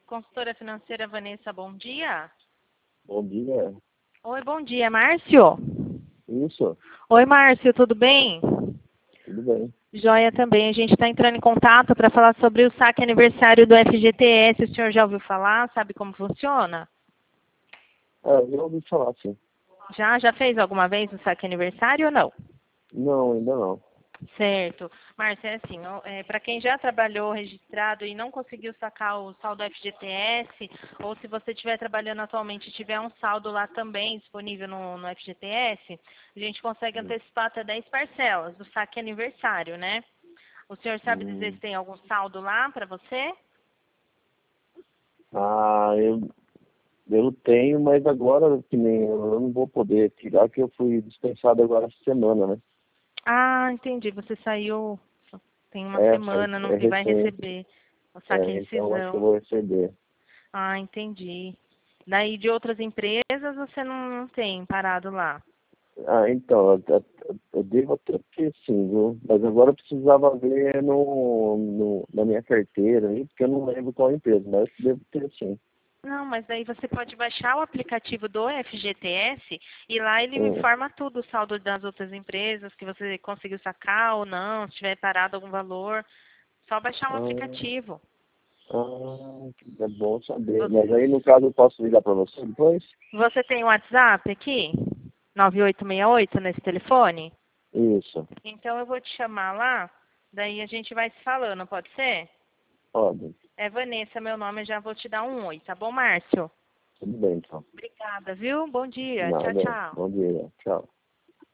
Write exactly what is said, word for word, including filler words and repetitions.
Consultora financeira Vanessa, bom dia. Bom dia. Oi, bom dia, Márcio. Isso, Oi, Márcio, tudo bem? tudo bem. Joia também. A gente está entrando em contato para falar sobre o saque aniversário do F G T S. O senhor já ouviu falar? Sabe como funciona? Ah, eu já ouvi falar, sim. Já? Já fez alguma vez o saque aniversário ou não? Não, ainda não. Certo. Márcia, é assim, é, para quem já trabalhou registrado e não conseguiu sacar o saldo F G T S, ou se você estiver trabalhando atualmente e tiver um saldo lá também disponível no, no F G T S, a gente consegue antecipar até dez parcelas do saque aniversário, né? O senhor sabe dizer Hum. se tem algum saldo lá para você? Ah, eu, eu tenho, mas agora que nem eu não vou poder tirar, que eu fui dispensado agora essa semana, né? Ah, entendi. Você saiu tem uma É, faz- semana não, é e vai recente. receber o saque É, então acho que eu rescisão. vou receber. Ah, entendi. Daí de outras empresas você não, não tem parado lá. Ah, então, eu, eu- eu devo até ter sim, viu? Mas agora eu precisava ver no, no, na minha carteira aí, porque eu não lembro qual empresa, mas devo ter sim. Não, mas daí você pode baixar o aplicativo do F G T S e lá ele Hum. informa tudo, o saldo das outras empresas, que você conseguiu sacar ou não, se tiver parado algum valor. Só baixar um Ah, aplicativo. ah, é bom saber. Mas Você, aí, no caso, eu posso ligar para você depois? você tem o WhatsApp aqui? nove oito seis oito nesse telefone? Isso, Então eu vou te chamar lá, daí a gente vai se falando, pode ser? pode. É Vanessa, meu nome, eu já vou te dar um oi, tá bom, Márcio? Tudo bem, então. Obrigada, viu? Bom dia. Tchau, Nada. tchau. Bom dia. Tchau.